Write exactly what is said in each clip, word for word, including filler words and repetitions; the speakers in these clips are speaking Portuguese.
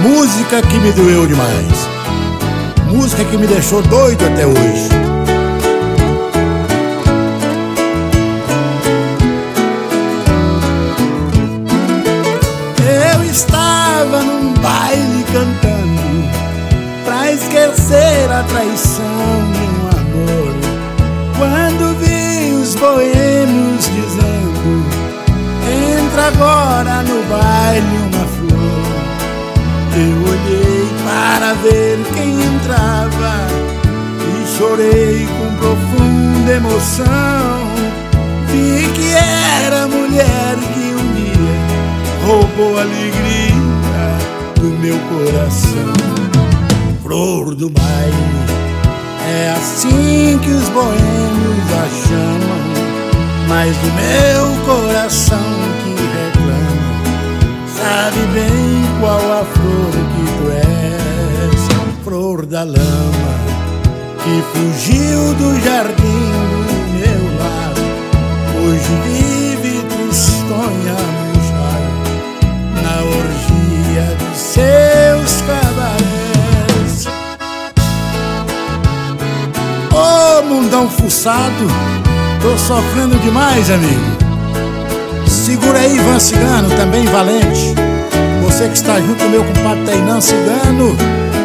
Música que me doeu demais, música que me deixou doido até hoje. Eu estava num baile cantando pra esquecer a traição de um amor, quando vi os boêmios dizendo: entra agora no baile uma flor. Eu olhei para ver quem entrava e chorei com profunda emoção. Vi que era a mulher que um dia roubou a alegria do meu coração. Flor do baile, é assim que os boêmios a chamam, mas o meu coração que reclama sabe bem qual a flor que tu és. Flor da lama, que fugiu do jardim do meu lar, hoje vive tristonha no jarro, na orgia dos seus cabarés. Ô mundão fuçado, tô sofrendo demais, amigo. Segura aí, Ivan Cigano, também valente, você que está junto com meu compadre Tainã Cigano.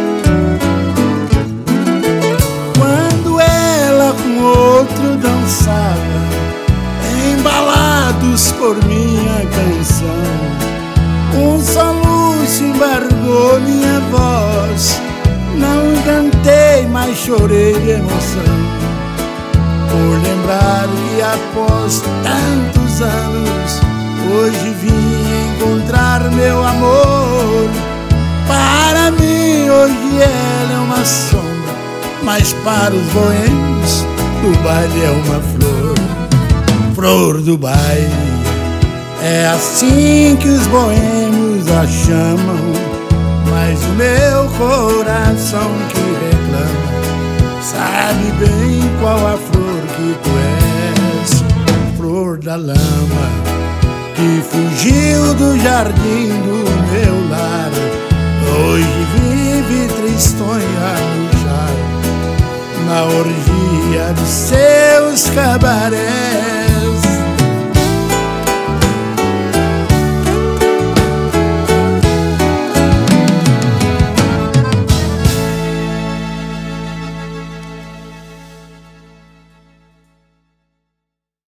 Quando ela com outro dançava, embalados por minha canção, um soluço embargou minha voz. Não cantei, mas chorei de emoção, por lembrar que após tantos anos hoje vim encontrar meu amor. Para mim hoje ela é uma sombra, mas para os boêmios do baile é uma flor. Flor do baile, é assim que os boêmios a chamam, mas o meu coração que reclama sabe bem qual a flor que tu és. Flor da lama, que fugiu do jardim do meu lar, hoje vive tristonha no jarro, na orgia de seus cabarés.